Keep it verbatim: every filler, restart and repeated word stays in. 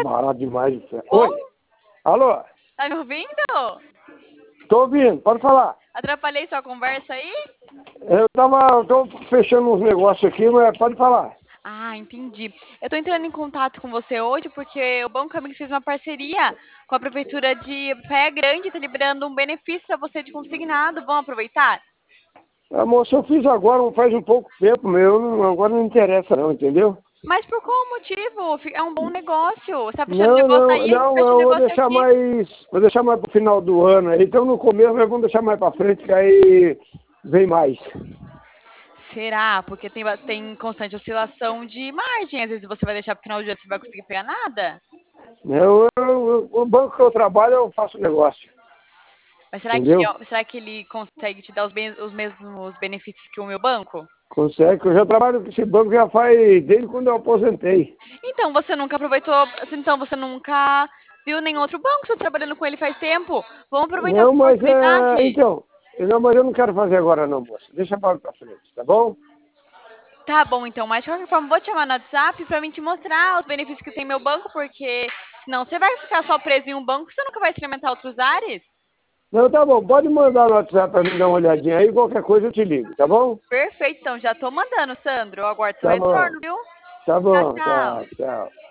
barato demais. Oh, Oi. Alô? tá me ouvindo? Tô ouvindo, pode falar. Atrapalhei sua conversa aí? Eu tava, eu tô fechando uns negócios aqui, mas pode falar. Ah, entendi. Eu tô entrando em contato com você hoje porque o Banco Amigo fez uma parceria com a Prefeitura de Praia Grande, tá liberando um benefício para você de consignado. Vamos aproveitar? A moça, eu fiz agora, faz um pouco tempo, meu, não- agora não interessa não, entendeu? Mas por qual motivo? Fi- É um bom negócio. Você tá fechando Não, negócio não, aí, a gente não, fecha o eu vou negócio deixar aqui. mais, vou deixar mais pro final do ano aí. Então no começo nós vamos deixar mais pra frente, que aí vem mais. Será? Porque tem, ba- tem constante oscilação de margem. Às vezes você vai deixar pro final do ano, você vai conseguir pegar nada. Eu, eu- eu- o banco que eu trabalho, eu faço negócio, Mas será que, entendeu? será que ele consegue te dar os, ben- os mesmos benefícios que o meu banco? Consegue, que eu já trabalho com esse banco já faz desde quando eu aposentei. Então você nunca aproveitou, então você nunca viu nenhum outro banco, você tá trabalhando com ele faz tempo. Vamos aproveitar Não, essa mas é. oportunidade. Então, não, mas eu não quero fazer agora não, moça. Deixa para pra frente, tá bom? Tá bom, então, mas de qualquer forma, vou te chamar no WhatsApp pra mim te mostrar os benefícios que tem meu banco, porque senão você vai ficar só preso em um banco, você nunca vai experimentar outros ares. Não, tá bom. Pode mandar no WhatsApp para mim dar uma olhadinha aí. Qualquer coisa eu te ligo, tá bom? Perfeito, então já tô mandando, Sandro. Eu aguardo seu Tá bom. retorno, viu? Tá Tchau, bom. tchau. Tchau, tchau.